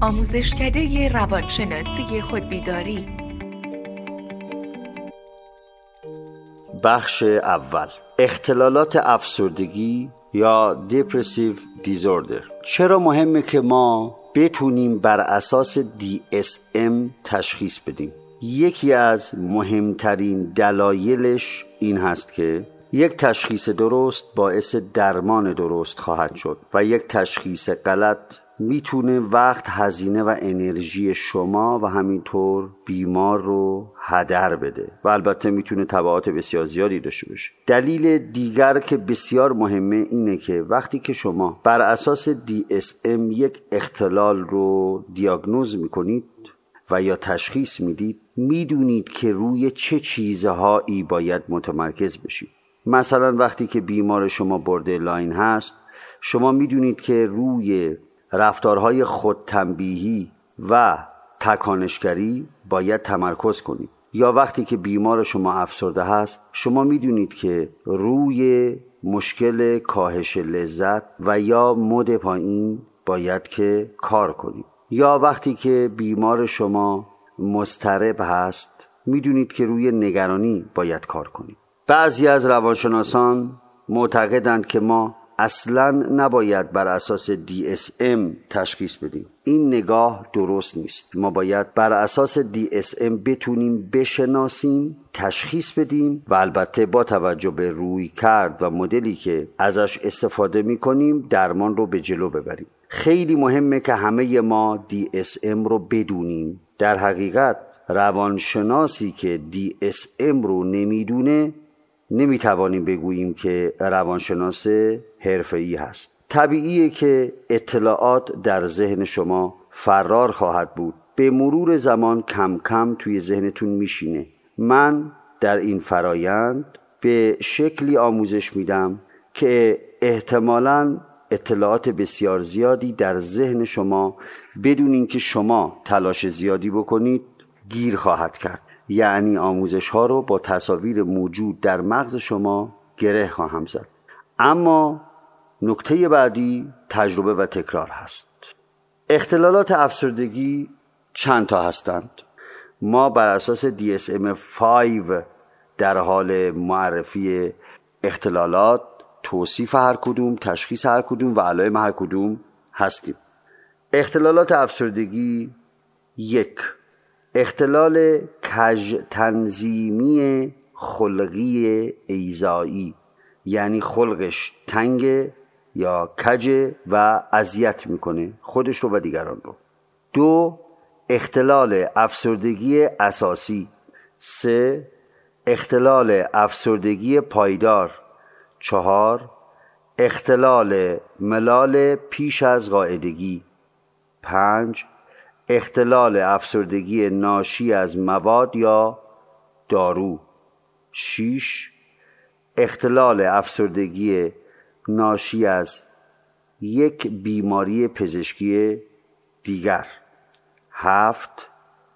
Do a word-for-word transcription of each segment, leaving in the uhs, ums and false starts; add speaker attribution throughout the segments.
Speaker 1: آموزشکده روانشناسی خودبیداری.
Speaker 2: بخش اول، اختلالات افسردگی یا دیپرسیو دیزوردر. چرا مهمه که ما بتونیم بر اساس دی اس ام تشخیص بدیم؟ یکی از مهمترین دلایلش این هست که یک تشخیص درست باعث درمان درست خواهد شد و یک تشخیص غلط میتونه وقت، هزینه و انرژی شما و همینطور بیمار رو هدر بده و البته میتونه تبعات بسیار زیادی داشته باشه. دلیل دیگر که بسیار مهمه اینه که وقتی که شما بر اساس دی اس ام یک اختلال رو دیاگنوز میکنید و یا تشخیص میدید، میدونید که روی چه چیزهایی باید متمرکز بشید. مثلا وقتی که بیمار شما بوردرلاین هست، شما میدونید که روی رفتارهای خودتنبیهی و تکانشگری باید تمرکز کنید. یا وقتی که بیمار شما افسرده هست، شما میدونید که روی مشکل کاهش لذت و یا مود پایین باید که کار کنید. یا وقتی که بیمار شما مضطرب هست، میدونید که روی نگرانی باید کار کنید. بعضی از روانشناسان معتقدند که ما اصلاً نباید بر اساس دی اس ام تشخیص بدیم. این نگاه درست نیست. ما باید بر اساس دی اس ام بتونیم بشناسیم، تشخیص بدیم و البته با توجه به روی کرد و مدلی که ازش استفاده میکنیم درمان رو به جلو ببریم. خیلی مهمه که همه ما دی اس ام رو بدونیم. در حقیقت روانشناسی که دی اس ام رو نمیدونه نمیتوانیم بگوییم که روانشناس حرفه‌ای هست. طبیعیه که اطلاعات در ذهن شما فرار خواهد بود. به مرور زمان کم کم توی ذهنتون میشینه. من در این فرایند به شکلی آموزش میدم که احتمالاً اطلاعات بسیار زیادی در ذهن شما بدون اینکه شما تلاش زیادی بکنید گیر خواهد کرد. یعنی آموزش ها رو با تصاویر موجود در مغز شما گره خواهم زد. اما نکته بعدی تجربه و تکرار هست. اختلالات افسردگی چند تا هستند. ما بر اساس دی اس ام پنج در حال معرفی اختلالات، توصیف هر کدوم، تشخیص هر کدوم و علائم هر کدوم هستیم. اختلالات افسردگی: یک، اختلال کج تنظیمی خلقی ایذایی، یعنی خلقش تنگ یا کج و اذیت میکنه خودش رو و دیگران رو. دو، اختلال افسردگی اساسی. سه، اختلال افسردگی پایدار. چهار، اختلال ملال پیش از قاعدگی. پنج، اختلال افسردگی ناشی از مواد یا دارو. شش، اختلال افسردگی ناشی از یک بیماری پزشکی دیگر. هفت،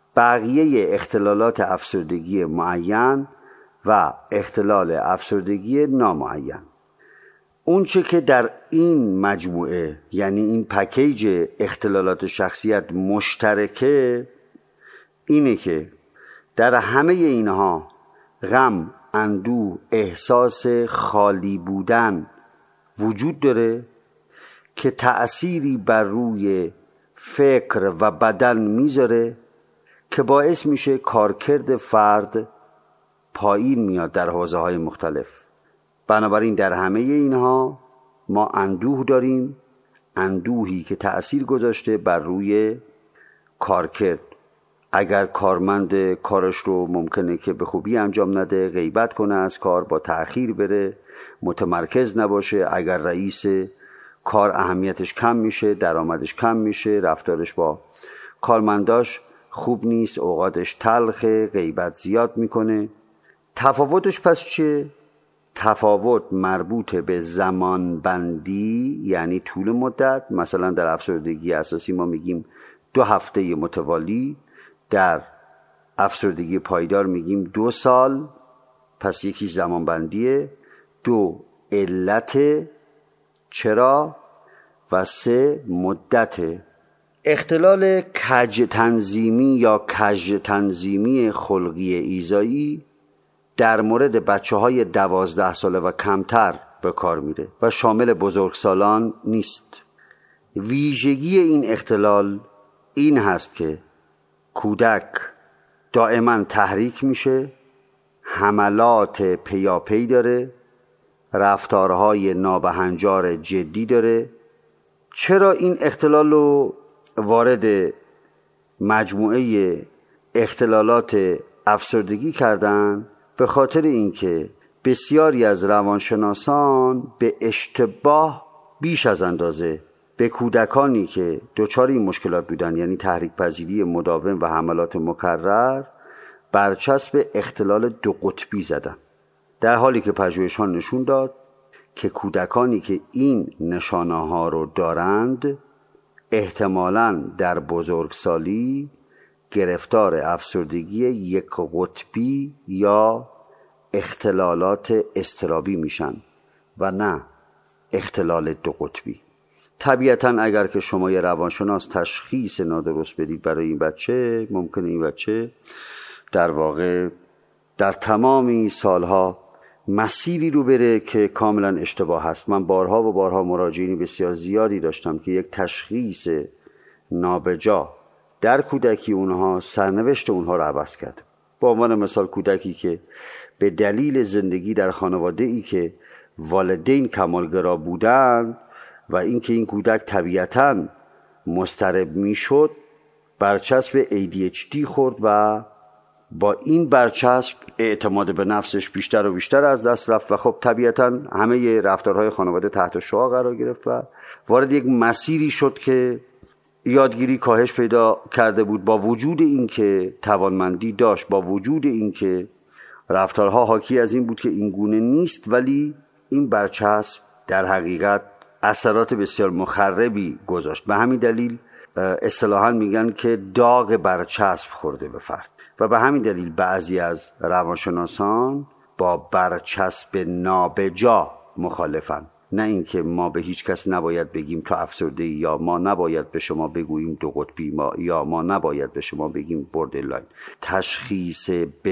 Speaker 2: بقیه اختلالات افسردگی معین و اختلال افسردگی نامعین. اون چه که در این مجموعه، یعنی این پکیج اختلالات شخصیت مشترکه، اینه که در همه اینها غم، اندوه، احساس خالی بودن وجود داره که تأثیری بر روی فکر و بدن میذاره که باعث میشه کارکرد فرد پایین میاد در حوزه‌های مختلف. بنابراین در همه اینها ما اندوه داریم، اندوهی که تأثیر گذاشته بر روی کارکرد. اگر کارمند کارش رو ممکنه که به خوبی انجام نده، غیبت کنه از کار، با تأخیر بره، متمرکز نباشه. اگر رئیس کار اهمیتش کم میشه، درآمدش کم میشه، رفتارش با کارمنداش خوب نیست، اوقاتش تلخه، غیبت زیاد میکنه. تفاوتش پس چیه؟ تفاوت مربوط به زمان بندی، یعنی طول مدت. مثلا در افسردگی اساسی ما میگیم دو هفته متوالی، در افسردگی پایدار میگیم دو سال. پس یکی زمان بندیه. دو، علت چرا و سه، مدت اختلال کج تنظیمی یا کج تنظیمی خلقی ایذایی در مورد بچه های دوازده ساله و کمتر به کار میره و شامل بزرگسالان نیست. ویژگی این اختلال این هست که کودک دائما تحریک میشه، حملات پیاپی داره، رفتارهای نابهنجار جدی داره. چرا این اختلال رو وارد مجموعه اختلالات افسردگی کردن؟ به خاطر اینکه بسیاری از روانشناسان به اشتباه بیش از اندازه به کودکانی که دچار این مشکلات بودن، یعنی تحریک پذیری مداوم و حملات مکرر، برچسب اختلال دو قطبی زدن، در حالی که پژوهش‌ها نشون داد که کودکانی که این نشانه ها رو دارند احتمالاً در بزرگسالی گرفتار افسردگی یک قطبی یا اختلالات اضطرابی میشن و نه اختلال دو قطبی. طبیعتاً اگر که شما یه روانشناس تشخیص نادرست بدید برای این بچه، ممکنه این بچه در واقع در تمامی سالها مسیری رو بره که کاملا اشتباه هست. من بارها و بارها مراجعین بسیار زیادی داشتم که یک تشخیص نابجا در کودکی اونها سرنوشت اونها رو عوض کرد. با عنوان مثال کودکی که به دلیل زندگی در خانواده ای که والدین کمالگرا بودند و اینکه این کودک طبیعتاً مضطرب میشد، برچسب ای دی اچ دی خورد و با این برچسب اعتماد به نفسش بیشتر و بیشتر از دست رفت و خب طبیعتاً همه رفتارهای خانواده تحت شعاع قرار گرفت و وارد یک مسیری شد که یادگیری کاهش پیدا کرده بود. با وجود اینکه توانمندی داشت، با وجود اینکه رفتارها حاکی از این بود که این گونه نیست، ولی این برچسب در حقیقت اثرات بسیار مخربی گذاشت. به همین دلیل اصطلاحاً میگن که داغ برچسب خورده به فرد و به همین دلیل بعضی از روانشناسان با برچسب نابجا مخالفن. نه اینکه ما به هیچ کس نباید بگیم تو افسرده‌ای، یا ما نباید به شما بگوییم دو قطبی، ما یا ما نباید به شما بگیم بوردرلاین. تشخیص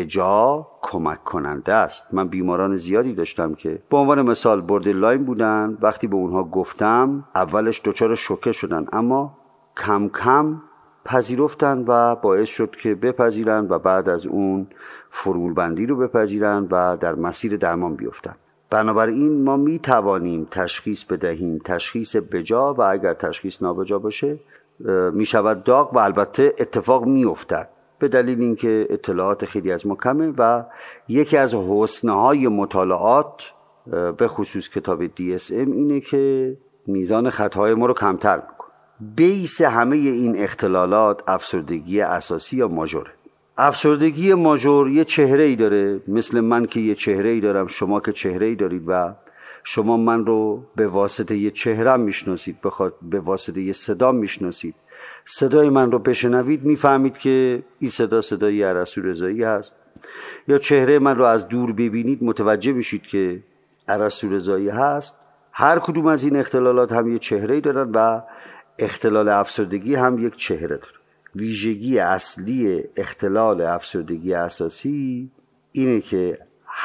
Speaker 2: بجا کمک کننده است. من بیماران زیادی داشتم که به عنوان مثال بوردرلاین بودن، وقتی به اونها گفتم اولش دچار شوکه شدن، اما کم کم پذیرفتن و باعث شد که بپذیرن و بعد از اون فرمولبندی رو بپذیرن و در مسیر درمان بیفتن. بنابراین ما می توانیم تشخیص بدهیم، تشخیص بجا، و اگر تشخیص نابجا باشه می شود داغ و البته اتفاق می افتد به دلیل اینکه اطلاعات خیلی از ما کمه و یکی از حسنهای مطالعات به خصوص کتاب دی اس ام اینه که میزان خطاهای ما رو کمتر میکنه. بیس همه این اختلالات افسردگی اساسی یا ماژوره. افسردگی ماژور یه چهره‌ای داره، مثل من که یه چهره‌ای دارم، شما که چهره‌ای دارید و شما من رو به واسطه یه چهره‌ام میشناسید، بخاطر به واسطه یه صدام میشناسید. صدای من رو بشنوید میفهمید که این صدا صدای ارسطو رضایی هست، یا چهره من رو از دور ببینید متوجه بشید که ارسطو رضایی هست. هر کدوم از این اختلالات هم یه چهره‌ای دارن و اختلال افسردگی هم یک چهره داره. ویژگی اصلی اختلال افسردگی اساسی اینه که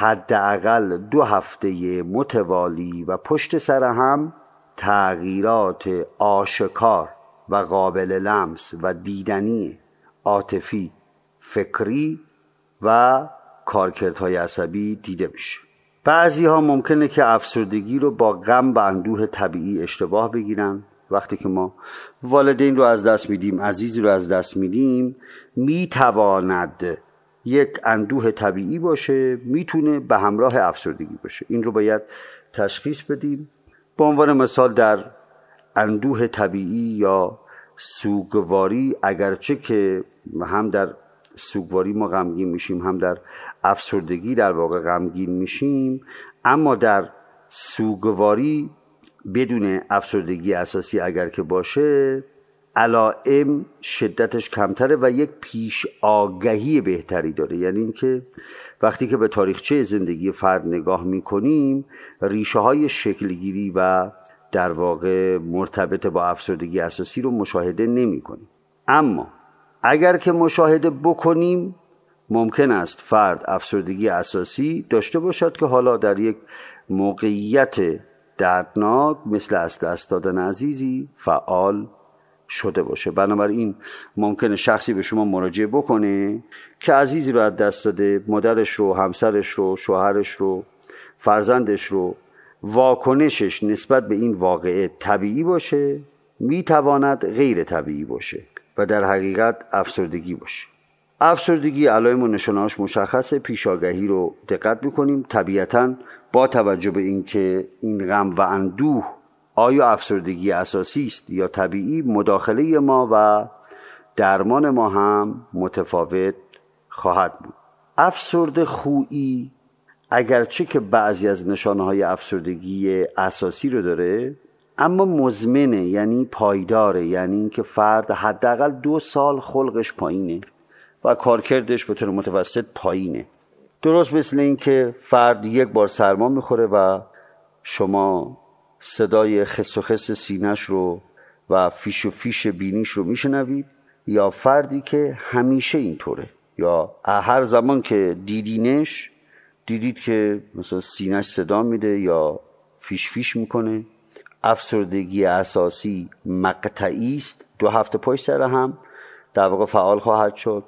Speaker 2: حداقل دو هفته متوالی و پشت سر هم تغییرات آشکار و قابل لمس و دیدنی عاطفی، فکری و کارکردهای عصبی دیده میشه. بعضی ها ممکنه که افسردگی رو با غم و اندوه طبیعی اشتباه بگیرن. وقتی که ما والدین رو از دست میدیم، عزیزی رو از دست میدیم، میتواند یک اندوه طبیعی باشه، میتونه به همراه افسردگی باشه. این رو باید تشخیص بدیم. به عنوان مثال در اندوه طبیعی یا سوگواری، اگرچه که هم در سوگواری ما غمگین میشیم، هم در افسردگی در واقع غمگین میشیم، اما در سوگواری بدون افسردگی اساسی اگر که باشه علائم شدتش کمتره و یک پیش آگهی بهتری داره. یعنی اینکه وقتی که به تاریخچه زندگی فرد نگاه میکنیم، ریشه های شکلگیری و در واقع مرتبط با افسردگی اساسی رو مشاهده نمی کنیم. اما اگر که مشاهده بکنیم ممکن است فرد افسردگی اساسی داشته باشد که حالا در یک موقعیت دردناک مثل از دست دادن عزیزی فعال شده باشه. بنابراین ممکنه شخصی به شما مراجعه بکنه که عزیزی رو از دست داده، مادرش رو، همسرش رو، شوهرش رو، فرزندش رو. واکنشش نسبت به این واقعه طبیعی باشه، میتواند غیر طبیعی باشه و در حقیقت افسردگی باشه. افسردگی علائم و نشانه‌هاش مشخصه. پیشاگهی رو دقت میکنیم. طبیعتاً با توجه به اینکه این غم و اندوه آیا افسردگی اساسی است یا طبیعی، مداخله ما و درمان ما هم متفاوت خواهد بود. افسرده خویی اگرچه که بعضی از نشانه‌های افسردگی اساسی رو داره، اما مزمنه، یعنی پایداره، یعنی اینکه فرد حداقل دو سال خلقش پایینه و کارکردش به طور متوسط پایینه. درست مثل این که فرد یک بار سرما میخوره و شما صدای خس و خس سینش رو و فیش و فیش بینیش رو میشنوید، یا فردی که همیشه اینطوره یا هر زمان که دیدینش دیدید که مثلا سینش صدا میده یا فیش فیش میکنه. افسردگی اساسی مقطعی است، دو هفته پشت سر هم در واقع فعال خواهد شد.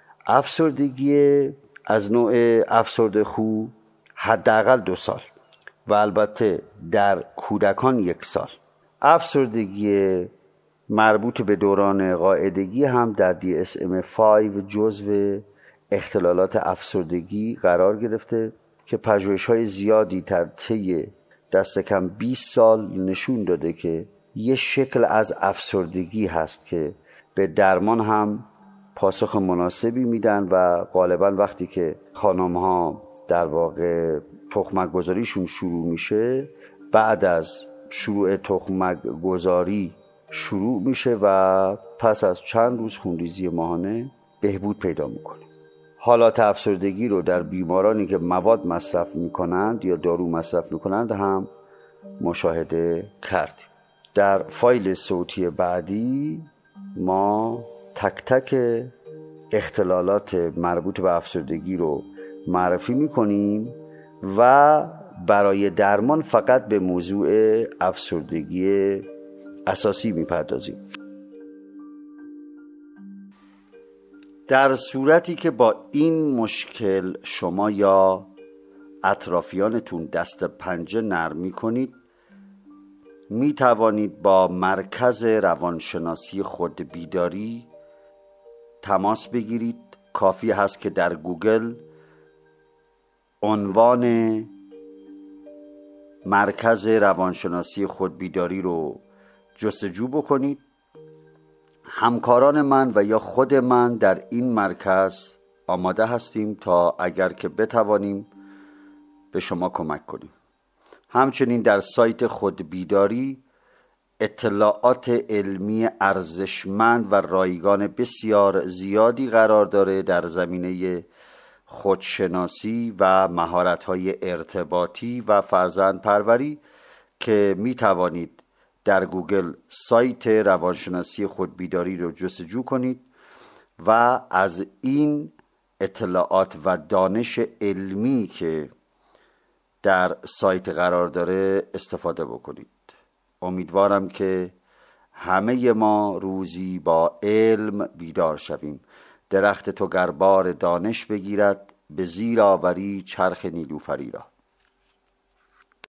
Speaker 2: افسردگی از نوع افسرده خو حداقل دو سال و البته در کودکان یک سال. افسردگی مربوط به دوران قاعدگی هم در دی اس ام پنج جزو اختلالات افسردگی قرار گرفته که پژوهش‌های زیادی در طی دست کم بیست سال نشون داده که یه شکل از افسردگی هست که به درمان هم پاسخ مناسبی میدن و غالبا وقتی که خانم‌ها در واقع تخمک گذاریشون شروع میشه، بعد از شروع تخمک گذاری شروع میشه و پس از چند روز خونریزی ماهانه بهبود پیدا میکنه. حالات افسردگی رو در بیمارانی که مواد مصرف میکنند یا دارو مصرف میکنند هم مشاهده کردیم. در فایل صوتی بعدی ما تک تک اختلالات مربوط به افسردگی رو معرفی میکنیم و برای درمان فقط به موضوع افسردگی اساسی میپردازیم. در صورتی که با این مشکل شما یا اطرافیانتون دست پنجه نرم میکنید، می توانید با مرکز روانشناسی خود بیداری تماس بگیرید. کافی هست که در گوگل عنوان مرکز روانشناسی خود بیداری رو جستجو بکنید. همکاران من و یا خود من در این مرکز آماده هستیم تا اگر که بتوانیم به شما کمک کنیم. همچنین در سایت خود بیداری اطلاعات علمی ارزشمند و رایگان بسیار زیادی قرار داره در زمینه خودشناسی و مهارت‌های ارتباطی و فرزندپروری که می توانید در گوگل سایت روانشناسی خود بیداری رو جستجو کنید و از این اطلاعات و دانش علمی که در سایت قرار داره استفاده بکنید. امیدوارم که همه ما روزی با علم بیدار شویم. درخت تو گر بار دانش بگیرد، به زیر آوری چرخ نیلوفری را.